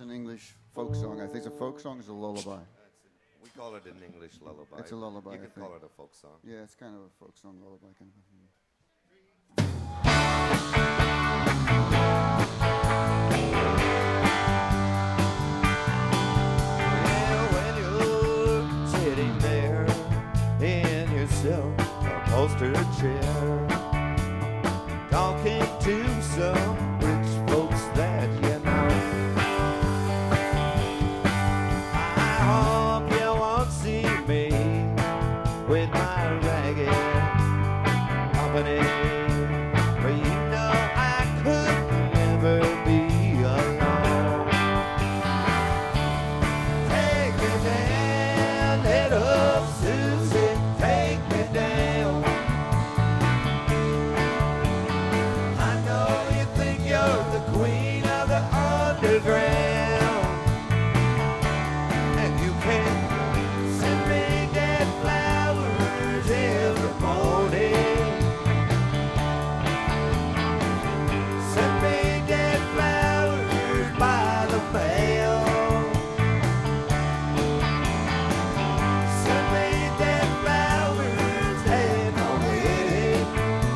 an English folk song. I think it's a folk song. It's a lullaby. We call it an English lullaby. It's a lullaby. You can call it a folk song. Yeah, it's kind of a folk song lullaby kind of. Well, when you're sitting there in your self-upholstered chair, talking to some rich folks that you know, I hope you won't see me with my ragged company, for you know I could never be alone. Take me down, little Susie, take me down. I know you think you're the queen of the underground, and you can send me dead flowers every morning. Send me dead flowers by the mail. Send me dead flowers at my wedding.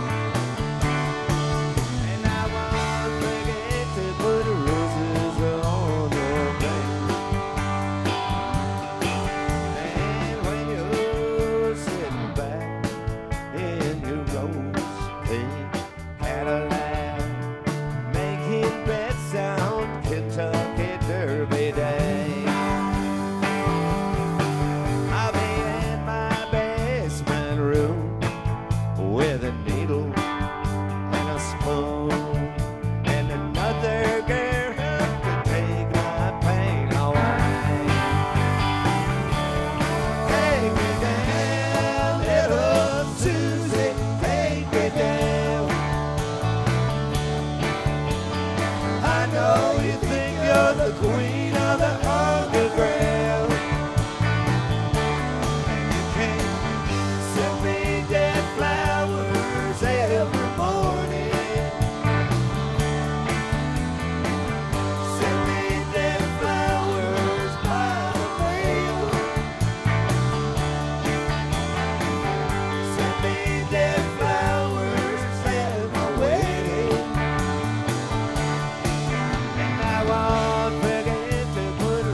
And I won't forget to put roses on your grave. And when you're sitting back in your rose-pink Cadillac, making bets on Kentucky Derby Day, I'll be in my basement room with a needle and a spoon and another girl to take my pain away. Take me down, little Susie, take me down. I know you think you're the queen of the underground, and you can send me dead flowers every morning. Send me dead flowers by the mail. Send me dead flowers at my wedding. And I won't forget to put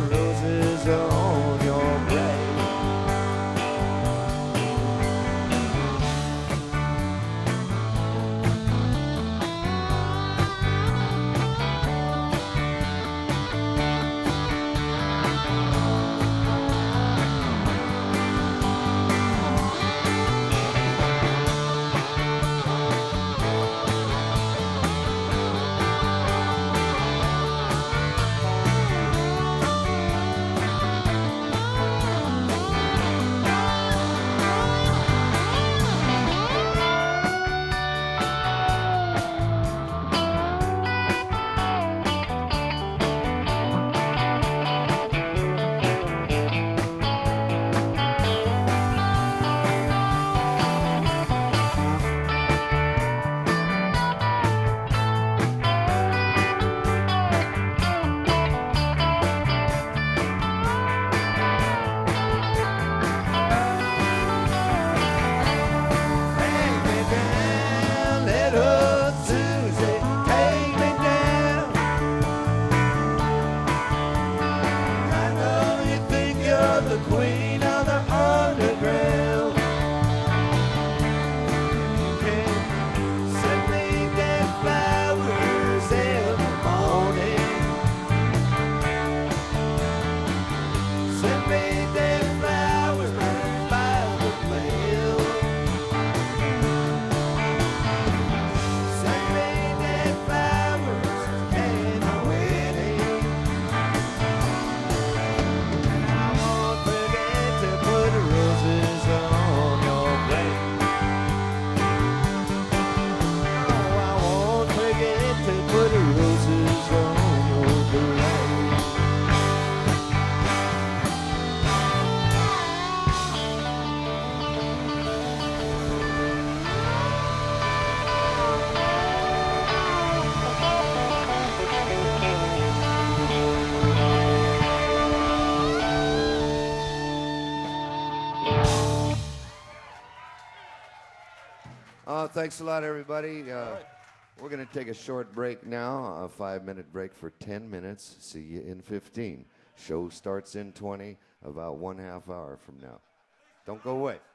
Thanks a lot, everybody. We're going to take a short break now, a 5-minute break for 10 minutes. See you in 15. Show starts in 20, about 1/2 hour from now. Don't go away.